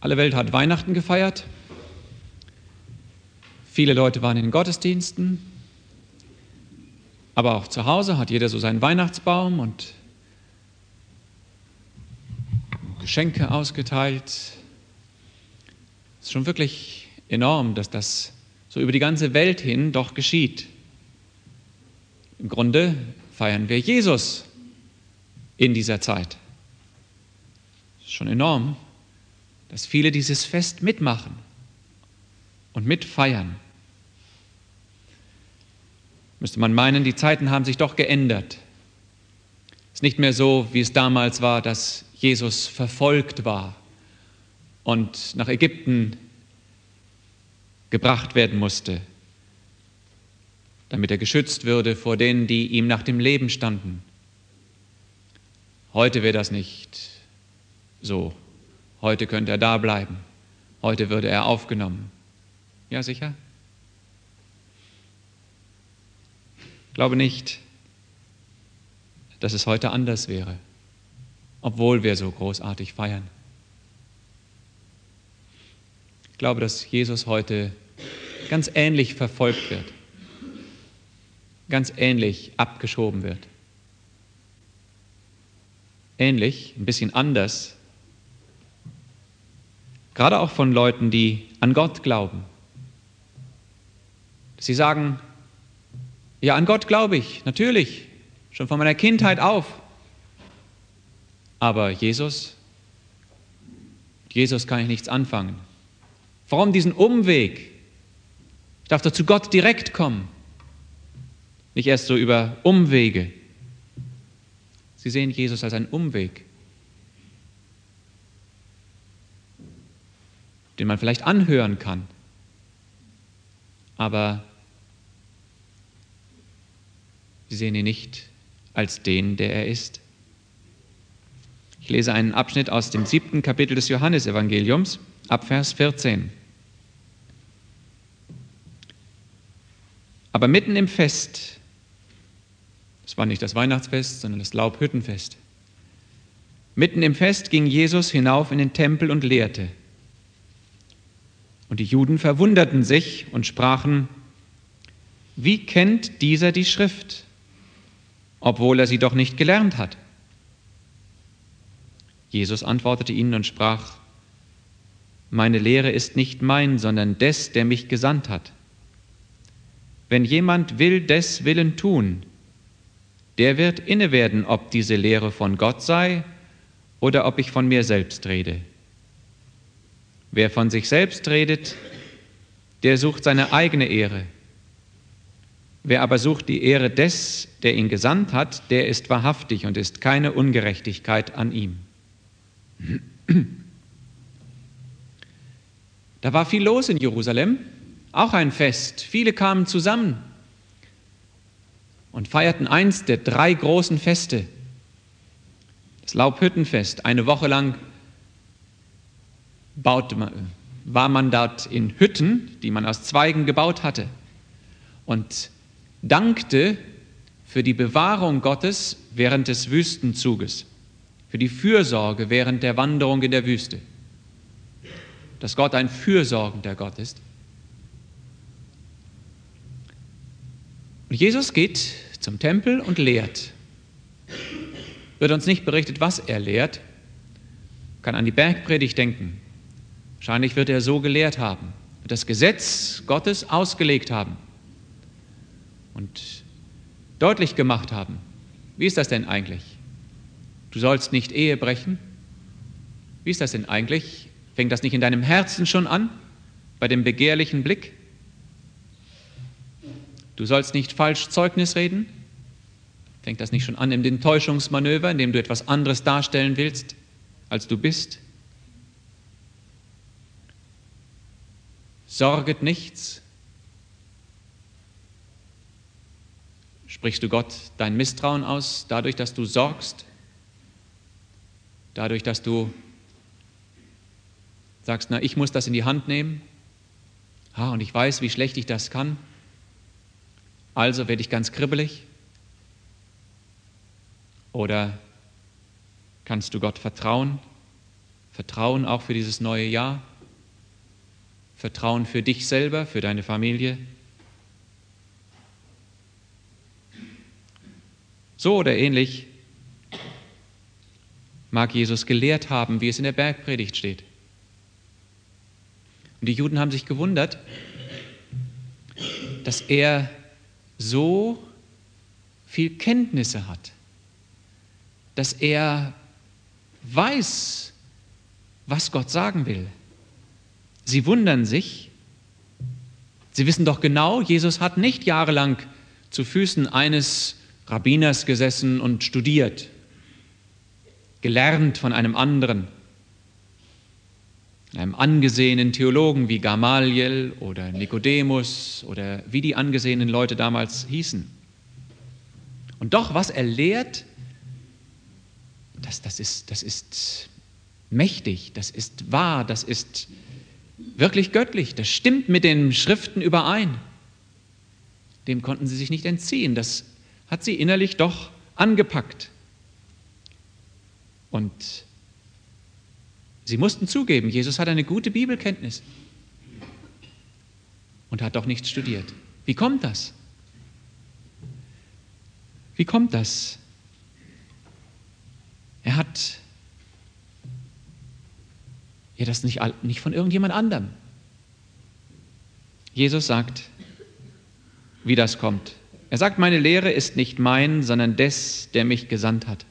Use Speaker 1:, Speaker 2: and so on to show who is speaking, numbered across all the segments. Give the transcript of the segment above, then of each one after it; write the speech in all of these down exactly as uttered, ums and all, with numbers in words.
Speaker 1: Alle Welt hat Weihnachten gefeiert. Viele Leute waren in den Gottesdiensten. Aber auch zu Hause hat jeder so seinen Weihnachtsbaum und Geschenke ausgeteilt. Es ist schon wirklich enorm, dass das so über die ganze Welt hin doch geschieht. Im Grunde feiern wir Jesus in dieser Zeit. Es ist schon enorm, dass viele dieses Fest mitmachen und mitfeiern. Müsste man meinen, die Zeiten haben sich doch geändert. Es ist nicht mehr so, wie es damals war, dass Jesus verfolgt war und nach Ägypten gebracht werden musste, damit er geschützt würde vor denen, die ihm nach dem Leben standen. Heute wäre das nicht so. Heute könnte er da bleiben. Heute würde er aufgenommen. Ja, sicher? Ich glaube nicht, dass es heute anders wäre, obwohl wir so großartig feiern. Ich glaube, dass Jesus heute ganz ähnlich verfolgt wird, ganz ähnlich abgeschoben wird. Ähnlich, ein bisschen anders, gerade auch von Leuten, die an Gott glauben. Sie sagen, ja, an Gott glaube ich, natürlich, schon von meiner Kindheit auf. Aber Jesus, Jesus kann ich nichts anfangen. Warum diesen Umweg? Ich darf doch zu Gott direkt kommen, nicht erst so über Umwege. Sie sehen Jesus als einen Umweg, den man vielleicht anhören kann, aber sie sehen ihn nicht als den, der er ist. Ich lese einen Abschnitt aus dem siebten Kapitel des Johannesevangeliums, ab Vers vierzehn. Aber mitten im Fest, es war nicht das Weihnachtsfest, sondern das Laubhüttenfest, mitten im Fest ging Jesus hinauf in den Tempel und lehrte. Und die Juden verwunderten sich und sprachen, wie kennt dieser die Schrift, obwohl er sie doch nicht gelernt hat? Jesus antwortete ihnen und sprach, meine Lehre ist nicht mein, sondern des, der mich gesandt hat. Wenn jemand will des Willen tun, der wird innewerden, ob diese Lehre von Gott sei oder ob ich von mir selbst rede. Wer von sich selbst redet, der sucht seine eigene Ehre. Wer aber sucht die Ehre des, der ihn gesandt hat, der ist wahrhaftig und ist keine Ungerechtigkeit an ihm. Da war viel los in Jerusalem, auch ein Fest. Viele kamen zusammen und feierten eins der drei großen Feste, das Laubhüttenfest. Eine Woche lang baute man, war man dort in Hütten, die man aus Zweigen gebaut hatte, und dankte für die Bewahrung Gottes während des Wüstenzuges, für die Fürsorge während der Wanderung in der Wüste, dass Gott ein fürsorgender Gott ist. Und Jesus geht zum Tempel und lehrt. Wird uns nicht berichtet, was er lehrt. Man kann an die Bergpredigt denken. Wahrscheinlich wird er so gelehrt haben, wird das Gesetz Gottes ausgelegt haben und deutlich gemacht haben. Wie ist das denn eigentlich? Du sollst nicht Ehe brechen. Wie ist das denn eigentlich? Fängt das nicht in deinem Herzen schon an, bei dem begehrlichen Blick? Du sollst nicht falsch Zeugnis reden. Fängt das nicht schon an in dem Täuschungsmanöver, in dem du etwas anderes darstellen willst, als du bist? Sorget nichts. Sprichst du Gott dein Misstrauen aus, dadurch, dass du sorgst? Dadurch, dass du sagst, na, ich muss das in die Hand nehmen. Ah, und ich weiß, wie schlecht ich das kann. Also werde ich ganz kribbelig. Oder kannst du Gott vertrauen? Vertrauen auch für dieses neue Jahr, Vertrauen für dich selber, für deine Familie. So oder ähnlich mag Jesus gelehrt haben, wie es in der Bergpredigt steht. Und die Juden haben sich gewundert, dass er so viel Kenntnisse hat, dass er weiß, was Gott sagen will. Sie wundern sich, sie wissen doch genau, Jesus hat nicht jahrelang zu Füßen eines Rabbiners gesessen und studiert, gelernt von einem anderen, einem angesehenen Theologen wie Gamaliel oder Nikodemus oder wie die angesehenen Leute damals hießen. Und doch, was er lehrt, das, das, ist, das ist mächtig, das ist wahr, das ist wirklich göttlich, das stimmt mit den Schriften überein. Dem konnten sie sich nicht entziehen, das hat sie innerlich doch angepackt. Und sie mussten zugeben, Jesus hat eine gute Bibelkenntnis und hat doch nichts studiert. Wie kommt das? Wie kommt das? Er hat ja das nicht, nicht von irgendjemand anderem. Jesus sagt, wie das kommt. Er sagt, meine Lehre ist nicht mein, sondern des, der mich gesandt hat.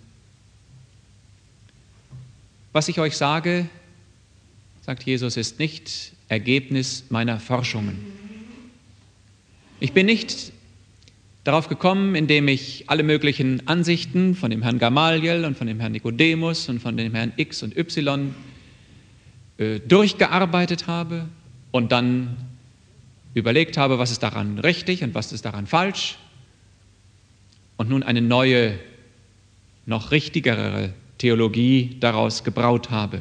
Speaker 1: Was ich euch sage, sagt Jesus, ist nicht Ergebnis meiner Forschungen. Ich bin nicht darauf gekommen, indem ich alle möglichen Ansichten von dem Herrn Gamaliel und von dem Herrn Nikodemus und von dem Herrn X und Y äh, durchgearbeitet habe und dann überlegt habe, was ist daran richtig und was ist daran falsch und nun eine neue, noch richtigere Theologie daraus gebraut habe.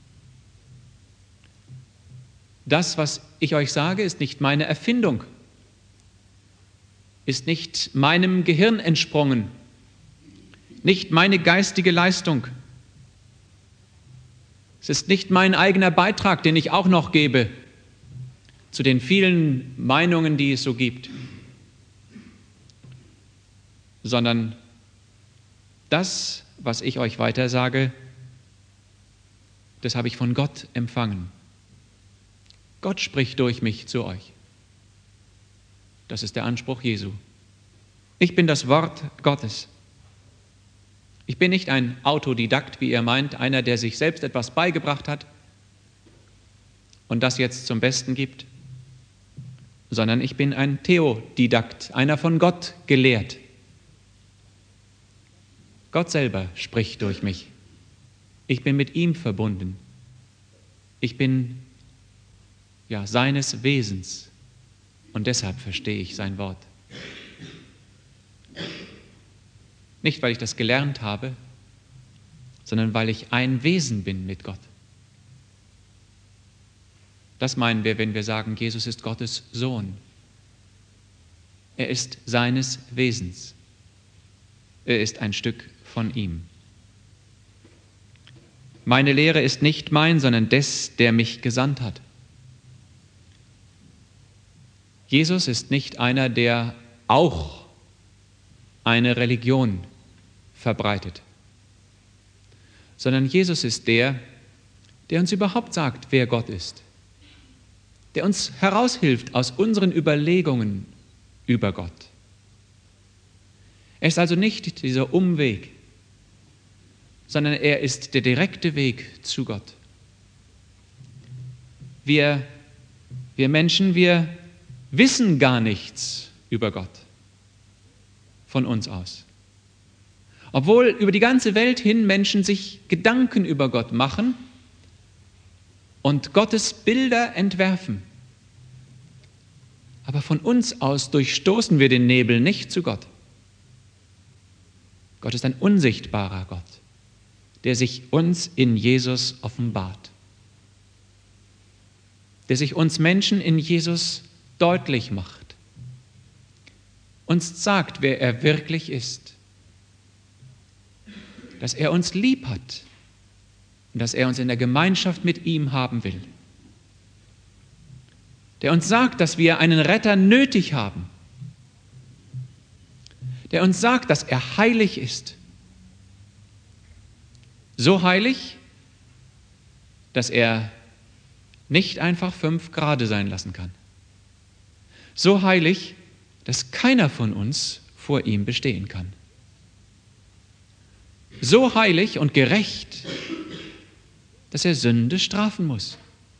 Speaker 1: Das, was ich euch sage, ist nicht meine Erfindung, ist nicht meinem Gehirn entsprungen, nicht meine geistige Leistung. Es ist nicht mein eigener Beitrag, den ich auch noch gebe zu den vielen Meinungen, die es so gibt, sondern das, was ich euch weitersage, das habe ich von Gott empfangen. Gott spricht durch mich zu euch. Das ist der Anspruch Jesu. Ich bin das Wort Gottes. Ich bin nicht ein Autodidakt, wie ihr meint, einer, der sich selbst etwas beigebracht hat und das jetzt zum Besten gibt, sondern ich bin ein Theodidakt, einer von Gott gelehrt. Gott selber spricht durch mich. Ich bin mit ihm verbunden. Ich bin ja seines Wesens und deshalb verstehe ich sein Wort. Nicht, weil ich das gelernt habe, sondern weil ich ein Wesen bin mit Gott. Das meinen wir, wenn wir sagen, Jesus ist Gottes Sohn. Er ist seines Wesens. Er ist ein Stück von ihm. Meine Lehre ist nicht mein, sondern des, der mich gesandt hat. Jesus ist nicht einer, der auch eine Religion verbreitet, sondern Jesus ist der, der uns überhaupt sagt, wer Gott ist, der uns heraushilft aus unseren Überlegungen über Gott. Er ist also nicht dieser Umweg, sondern er ist der direkte Weg zu Gott. Wir, wir Menschen, wir wissen gar nichts über Gott von uns aus. Obwohl über die ganze Welt hin Menschen sich Gedanken über Gott machen und Gottes Bilder entwerfen. Aber von uns aus durchstoßen wir den Nebel nicht zu Gott. Gott ist ein unsichtbarer Gott, der sich uns in Jesus offenbart, der sich uns Menschen in Jesus deutlich macht, uns sagt, wer er wirklich ist, dass er uns lieb hat, und dass er uns in der Gemeinschaft mit ihm haben will. Der uns sagt, dass wir einen Retter nötig haben. Der uns sagt, dass er heilig ist. So heilig, dass er nicht einfach fünf Grade sein lassen kann. So heilig, dass keiner von uns vor ihm bestehen kann. So heilig und gerecht, dass er Sünde strafen muss.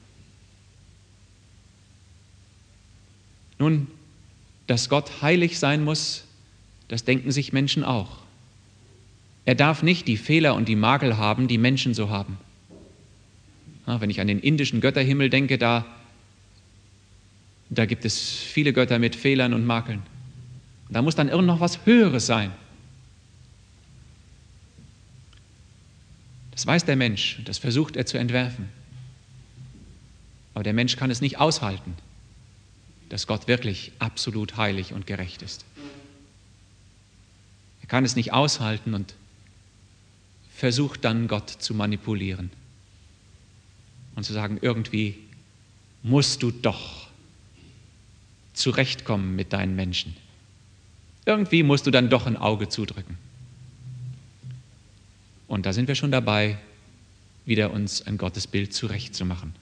Speaker 1: Nun, dass Gott heilig sein muss, das denken sich Menschen auch. Er darf nicht die Fehler und die Makel haben, die Menschen so haben. Ja, wenn ich an den indischen Götterhimmel denke, da, da gibt es viele Götter mit Fehlern und Makeln. Da muss dann irgend noch was Höheres sein. Das weiß der Mensch, das versucht er zu entwerfen. Aber der Mensch kann es nicht aushalten, dass Gott wirklich absolut heilig und gerecht ist. Er kann es nicht aushalten und versucht dann, Gott zu manipulieren und zu sagen, irgendwie musst du doch zurechtkommen mit deinen Menschen. Irgendwie musst du dann doch ein Auge zudrücken. Und da sind wir schon dabei, wieder uns ein Gottesbild zurechtzumachen.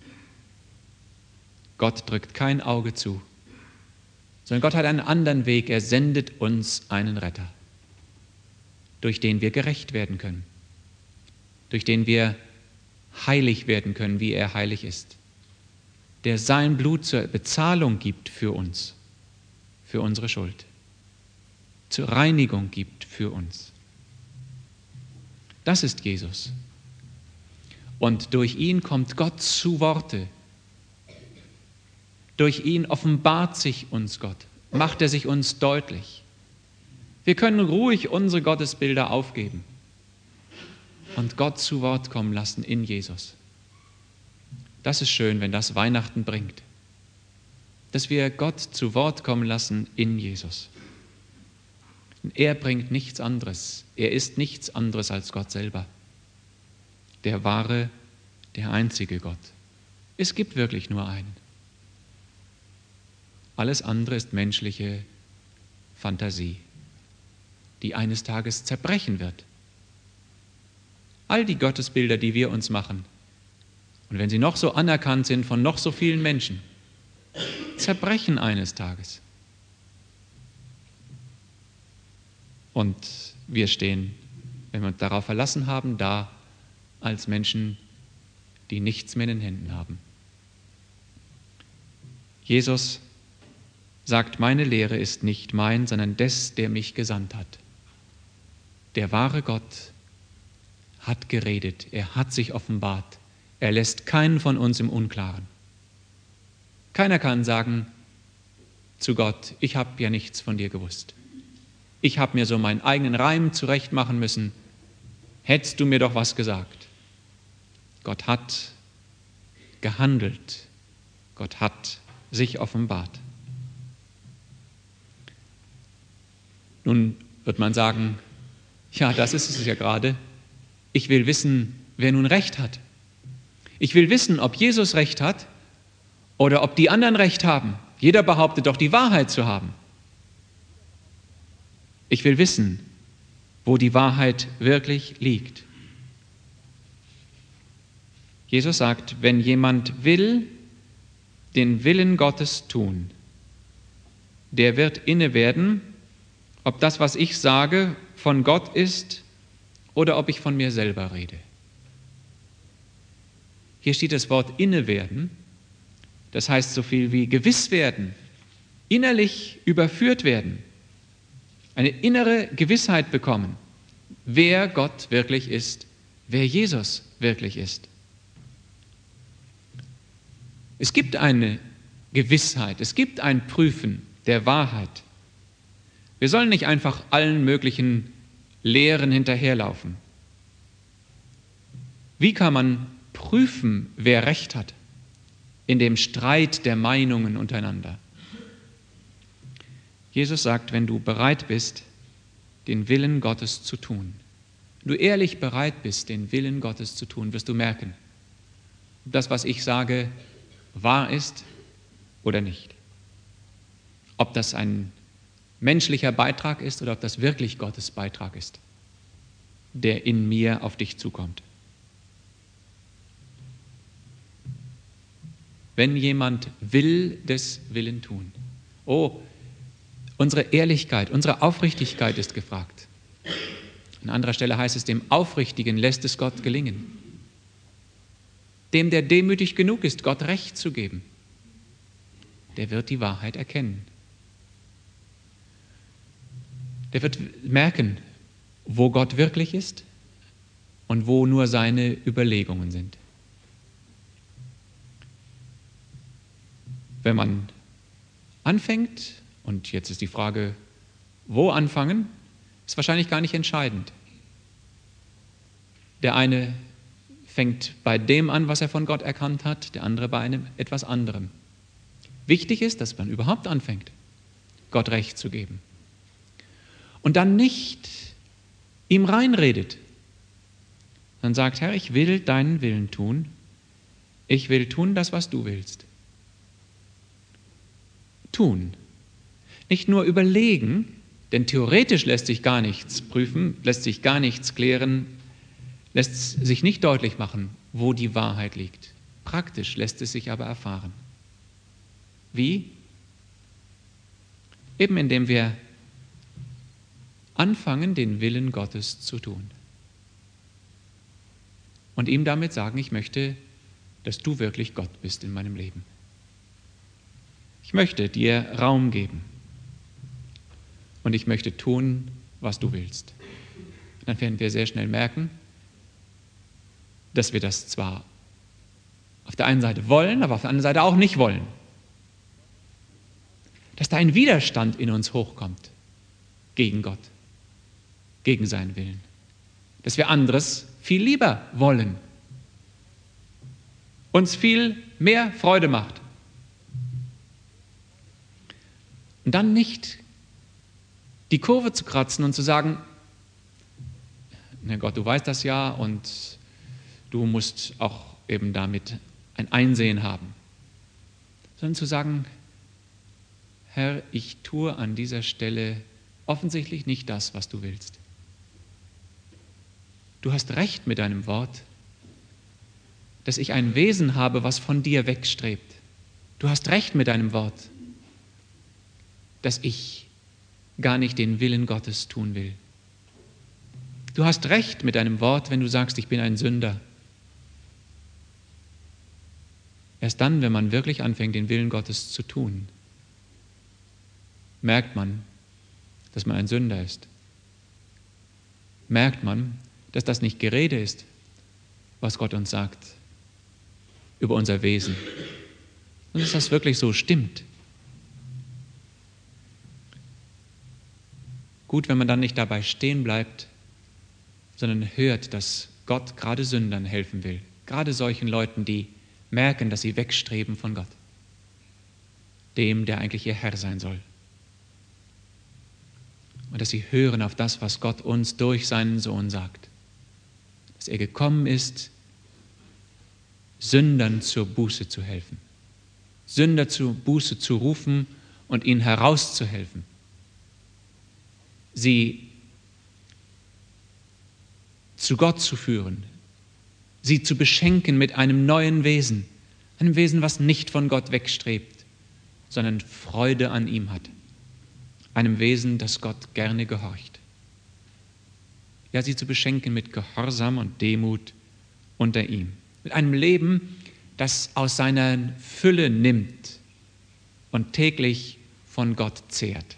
Speaker 1: Gott drückt kein Auge zu, sondern Gott hat einen anderen Weg. Er sendet uns einen Retter, durch den wir gerecht werden können, durch den wir heilig werden können, wie er heilig ist, der sein Blut zur Bezahlung gibt für uns, für unsere Schuld, zur Reinigung gibt für uns. Das ist Jesus. Und durch ihn kommt Gott zu Worte. Durch ihn offenbart sich uns Gott, macht er sich uns deutlich. Wir können ruhig unsere Gottesbilder aufgeben und Gott zu Wort kommen lassen in Jesus. Das ist schön, wenn das Weihnachten bringt, dass wir Gott zu Wort kommen lassen in Jesus. Er bringt nichts anderes. Er ist nichts anderes als Gott selber. Der wahre, der einzige Gott. Es gibt wirklich nur einen. Alles andere ist menschliche Fantasie, die eines Tages zerbrechen wird. All die Gottesbilder, die wir uns machen, und wenn sie noch so anerkannt sind von noch so vielen Menschen, zerbrechen eines Tages. Und wir stehen, wenn wir uns darauf verlassen haben, da als Menschen, die nichts mehr in den Händen haben. Jesus sagt, meine Lehre ist nicht mein, sondern des, der mich gesandt hat. Der wahre Gott hat geredet, er hat sich offenbart, er lässt keinen von uns im Unklaren. Keiner kann sagen zu Gott, ich habe ja nichts von dir gewusst. Ich habe mir so meinen eigenen Reim zurechtmachen müssen. Hättest du mir doch was gesagt. Gott hat gehandelt. Gott hat sich offenbart. Nun wird man sagen, ja, das ist es ja gerade. Ich will wissen, wer nun Recht hat. Ich will wissen, ob Jesus Recht hat oder ob die anderen Recht haben. Jeder behauptet doch, die Wahrheit zu haben. Ich will wissen, wo die Wahrheit wirklich liegt. Jesus sagt, wenn jemand will, den Willen Gottes tun, der wird inne werden, ob das, was ich sage, von Gott ist oder ob ich von mir selber rede. Hier steht das Wort inne werden, das heißt so viel wie gewiss werden, innerlich überführt werden. Eine innere Gewissheit bekommen, wer Gott wirklich ist, wer Jesus wirklich ist. Es gibt eine Gewissheit, es gibt ein Prüfen der Wahrheit. Wir sollen nicht einfach allen möglichen Lehren hinterherlaufen. Wie kann man prüfen, wer Recht hat in dem Streit der Meinungen untereinander? Jesus sagt, wenn du bereit bist, den Willen Gottes zu tun, Wenn du ehrlich bereit bist, den Willen Gottes zu tun, wirst du merken, ob das, was ich sage, wahr ist oder nicht. Ob das ein menschlicher Beitrag ist oder ob das wirklich Gottes Beitrag ist, der in mir auf dich zukommt. Wenn jemand will, des Willen tun. Oh, unsere Ehrlichkeit, unsere Aufrichtigkeit ist gefragt. An anderer Stelle heißt es, dem Aufrichtigen lässt es Gott gelingen. Dem, der demütig genug ist, Gott Recht zu geben, der wird die Wahrheit erkennen. Der wird merken, wo Gott wirklich ist und wo nur seine Überlegungen sind. Wenn man anfängt, und jetzt ist die Frage, wo anfangen, ist wahrscheinlich gar nicht entscheidend. Der eine fängt bei dem an, was er von Gott erkannt hat, der andere bei einem etwas anderem. Wichtig ist, dass man überhaupt anfängt, Gott Recht zu geben. Und dann nicht ihm reinredet, sondern sagt, Herr, ich will deinen Willen tun, ich will tun das, was du willst. Tun. Nicht nur überlegen, denn theoretisch lässt sich gar nichts prüfen, lässt sich gar nichts klären, lässt sich nicht deutlich machen, wo die Wahrheit liegt. Praktisch lässt es sich aber erfahren. Wie? Eben indem wir anfangen, den Willen Gottes zu tun. Und ihm damit sagen, ich möchte, dass du wirklich Gott bist in meinem Leben. Ich möchte dir Raum geben. Und ich möchte tun, was du willst. Dann werden wir sehr schnell merken, dass wir das zwar auf der einen Seite wollen, aber auf der anderen Seite auch nicht wollen. Dass da ein Widerstand in uns hochkommt gegen Gott, gegen seinen Willen. Dass wir anderes viel lieber wollen, uns viel mehr Freude macht. Und dann nicht die Kurve zu kratzen und zu sagen, na Gott, du weißt das ja und du musst auch eben damit ein Einsehen haben. Sondern zu sagen, Herr, ich tue an dieser Stelle offensichtlich nicht das, was du willst. Du hast recht mit deinem Wort, dass ich ein Wesen habe, was von dir wegstrebt. Du hast recht mit deinem Wort, dass ich gar nicht den Willen Gottes tun will. Du hast recht mit deinem Wort, wenn du sagst, ich bin ein Sünder. Erst dann, wenn man wirklich anfängt, den Willen Gottes zu tun, merkt man, dass man ein Sünder ist. Merkt man, dass das nicht Gerede ist, was Gott uns sagt über unser Wesen. Und dass das wirklich so stimmt. Gut, wenn man dann nicht dabei stehen bleibt, sondern hört, dass Gott gerade Sündern helfen will. Gerade solchen Leuten, die merken, dass sie wegstreben von Gott. Dem, der eigentlich ihr Herr sein soll. Und dass sie hören auf das, was Gott uns durch seinen Sohn sagt. Dass er gekommen ist, Sündern zur Buße zu helfen. Sünder zur Buße zu rufen und ihnen herauszuhelfen. Sie zu Gott zu führen, sie zu beschenken mit einem neuen Wesen, einem Wesen, was nicht von Gott wegstrebt, sondern Freude an ihm hat, einem Wesen, das Gott gerne gehorcht. Ja, sie zu beschenken mit Gehorsam und Demut unter ihm, mit einem Leben, das aus seiner Fülle nimmt und täglich von Gott zehrt.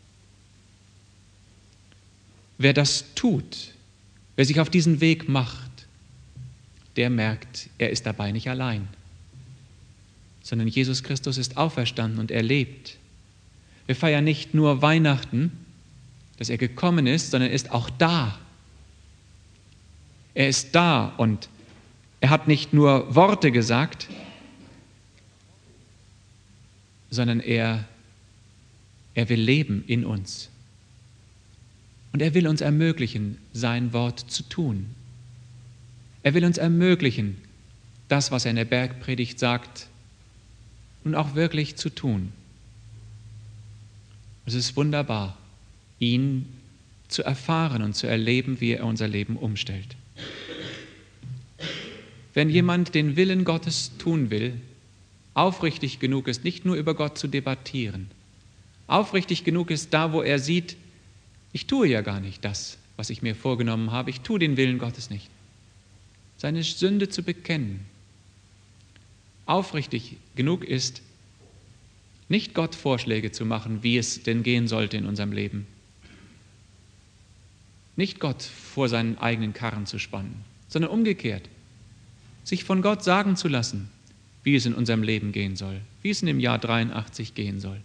Speaker 1: Wer das tut, wer sich auf diesen Weg macht, der merkt, er ist dabei nicht allein, sondern Jesus Christus ist auferstanden und er lebt. Wir feiern nicht nur Weihnachten, dass er gekommen ist, sondern er ist auch da. Er ist da und er hat nicht nur Worte gesagt, sondern er, er will leben in uns. Und er will uns ermöglichen, sein Wort zu tun. Er will uns ermöglichen, das, was er in der Bergpredigt sagt, nun auch wirklich zu tun. Es ist wunderbar, ihn zu erfahren und zu erleben, wie er unser Leben umstellt. Wenn jemand den Willen Gottes tun will, aufrichtig genug ist, nicht nur über Gott zu debattieren, aufrichtig genug ist da, wo er sieht, ich tue ja gar nicht das, was ich mir vorgenommen habe, ich tue den Willen Gottes nicht. Seine Sünde zu bekennen, aufrichtig genug ist, nicht Gott Vorschläge zu machen, wie es denn gehen sollte in unserem Leben. Nicht Gott vor seinen eigenen Karren zu spannen, sondern umgekehrt, sich von Gott sagen zu lassen, wie es in unserem Leben gehen soll, wie es in dem Jahr dreiundachtzig gehen soll.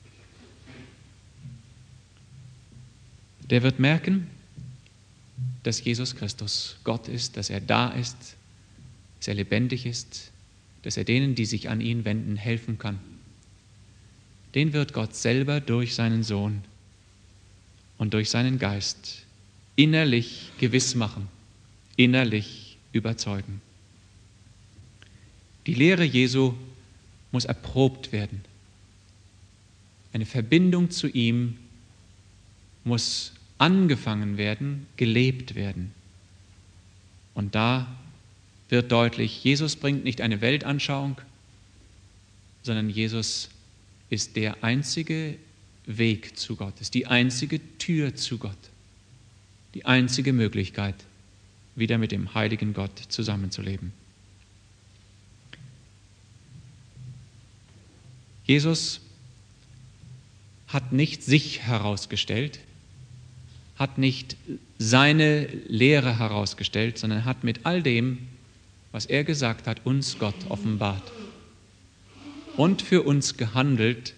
Speaker 1: Der wird merken, dass Jesus Christus Gott ist, dass er da ist, dass er lebendig ist, dass er denen, die sich an ihn wenden, helfen kann. Den wird Gott selber durch seinen Sohn und durch seinen Geist innerlich gewiss machen, innerlich überzeugen. Die Lehre Jesu muss erprobt werden. Eine Verbindung zu ihm muss angefangen werden, gelebt werden. Und da wird deutlich, Jesus bringt nicht eine Weltanschauung, sondern Jesus ist der einzige Weg zu Gott, ist die einzige Tür zu Gott, die einzige Möglichkeit, wieder mit dem heiligen Gott zusammenzuleben. Jesus hat nicht sich herausgestellt, hat nicht seine Lehre herausgestellt, sondern hat mit all dem, was er gesagt hat, uns Gott offenbart und für uns gehandelt,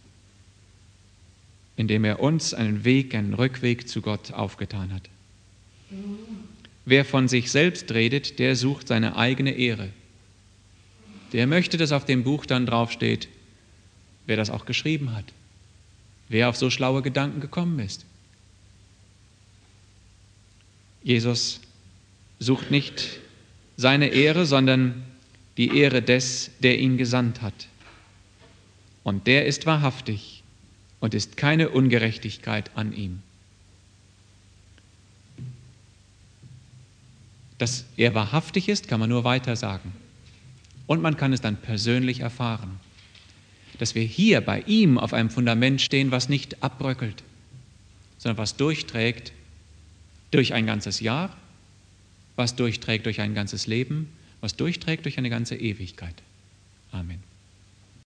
Speaker 1: indem er uns einen Weg, einen Rückweg zu Gott aufgetan hat. Wer von sich selbst redet, der sucht seine eigene Ehre. Der möchte, dass auf dem Buch dann draufsteht, wer das auch geschrieben hat, wer auf so schlaue Gedanken gekommen ist. Jesus sucht nicht seine Ehre, sondern die Ehre des, der ihn gesandt hat. Und der ist wahrhaftig und ist keine Ungerechtigkeit an ihm. Dass er wahrhaftig ist, kann man nur weiter sagen. Und man kann es dann persönlich erfahren. Dass wir hier bei ihm auf einem Fundament stehen, was nicht abbröckelt, sondern was durchträgt durch ein ganzes Jahr, was durchträgt durch ein ganzes Leben, was durchträgt durch eine ganze Ewigkeit. Amen.